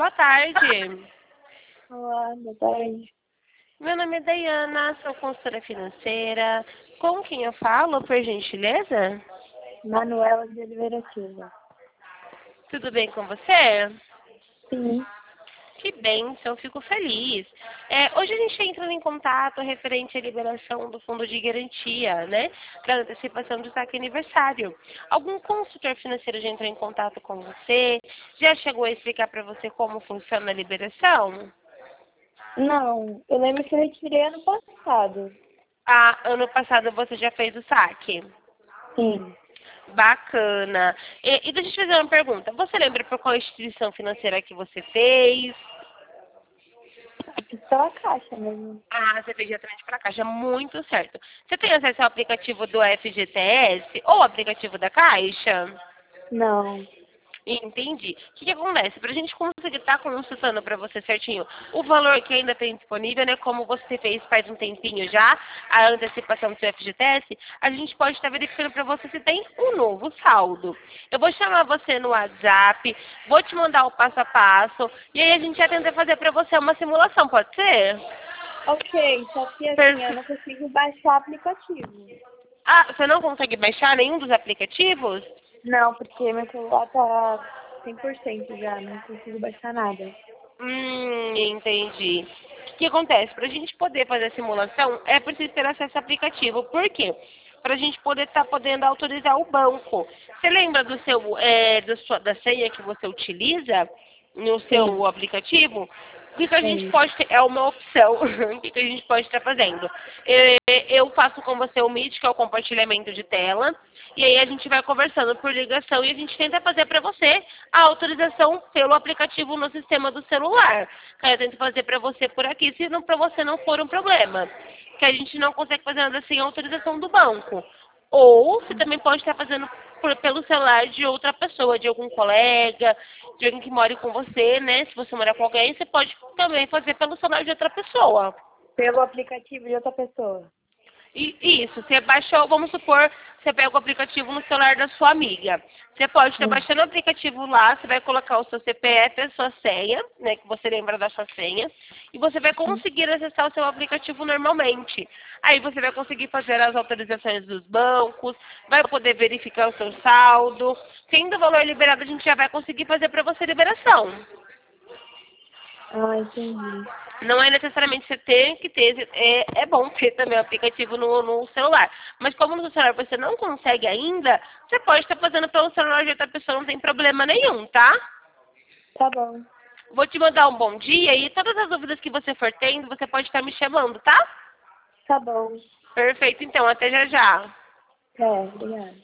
boa tarde. Olá, boa tarde. Meu nome é Dayana, sou consultora financeira. Com quem eu falo, por gentileza? Manuela de Oliveira Silva. Tudo bem com você? Sim. Que bem, então eu fico feliz. Hoje a gente está entrando em contato referente à liberação do fundo de garantia, né? Para antecipação do saque aniversário. Algum consultor financeiro já entrou em contato com você? Já chegou a explicar para você como funciona a liberação? Não, eu lembro que eu retirei ano passado. Ah, ano passado você já fez o saque. Sim. Bacana. E deixa eu te fazer uma pergunta. Você lembra por qual instituição financeira que você fez? Aqui pela caixa mesmo. Ah, você fez diretamente para a Caixa. Muito certo. Você tem acesso ao aplicativo do FGTS ou ao aplicativo da Caixa? Não. Entendi. O que acontece? Para a gente conseguir estar consultando para você certinho o valor que ainda tem disponível, né? Como você fez faz um tempinho já, a antecipação do seu FGTS, a gente pode estar verificando para você se tem um novo saldo. Eu vou chamar você no WhatsApp, vou te mandar o passo a passo, e aí a gente vai tentar fazer para você uma simulação, pode ser? Ok, só que assim, eu Perfeito. não consigo baixar o aplicativo. Ah, você não consegue baixar nenhum dos aplicativos? Não, porque meu celular tá 100% já, não consigo baixar nada. Entendi. O que acontece? Para a gente poder fazer a simulação, é preciso ter acesso ao aplicativo. Por quê? Para a gente poder estar podendo autorizar o banco. Você lembra do seu, da senha que você utiliza no seu Sim, aplicativo? O que a gente sim. pode ter? É uma opção. O que a gente pode estar fazendo? Eu faço com você o Meet, que é o compartilhamento de tela. E aí a gente vai conversando por ligação e a gente tenta fazer para você a autorização pelo aplicativo no sistema do celular. Que eu tento fazer para você por aqui, se não para você não for um problema. Que a gente não consegue fazer nada sem a autorização do banco. Ou você também pode estar fazendo pelo celular de outra pessoa, de algum colega, de alguém que more com você, né? Se você morar com alguém, você pode também fazer pelo celular de outra pessoa. Pelo aplicativo de outra pessoa. Isso, você baixou, vamos supor, você pega o aplicativo no celular da sua amiga. Você pode estar Sim. baixando o aplicativo lá, você vai colocar o seu CPF, a sua senha, né, que você lembra da sua senha, e você vai conseguir acessar o seu aplicativo normalmente. Aí você vai conseguir fazer as autorizações dos bancos, vai poder verificar o seu saldo. Tendo o valor liberado, a gente já vai conseguir fazer para você liberação. Ah, entendi. Não é necessariamente você ter que ter, é bom ter também o aplicativo no celular. Mas como no seu celular você não consegue ainda, você pode estar fazendo pelo celular de outra pessoa, não tem problema nenhum, tá? Tá bom. Vou te mandar um bom dia e todas as dúvidas que você for tendo, você pode estar me chamando, tá? Tá bom. Perfeito, então, até já já. É, obrigada.